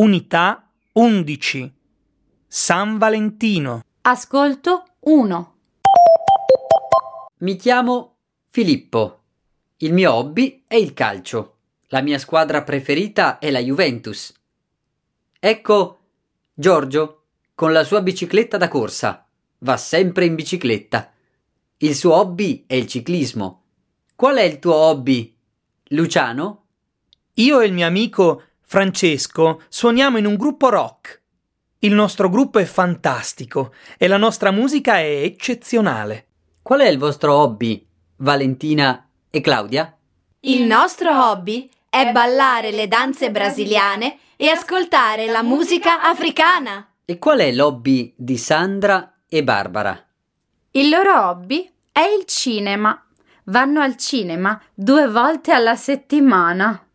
Unità 11. San Valentino. Ascolto 1. Mi chiamo Filippo. Il mio hobby è il calcio. La mia squadra preferita è la Juventus. Ecco Giorgio con la sua bicicletta da corsa. Va sempre in bicicletta. Il suo hobby è il ciclismo. Qual è il tuo hobby, Luciano? Io e il mio amico Francesco suoniamo in un gruppo rock. Il nostro gruppo è fantastico e la nostra musica è eccezionale. Qual è il vostro hobby, Valentina e Claudia? Il nostro hobby è ballare le danze brasiliane e ascoltare la musica africana. E qual è l'hobby di Sandra e Barbara? Il loro hobby è il cinema. Vanno al cinema 2 volte alla settimana.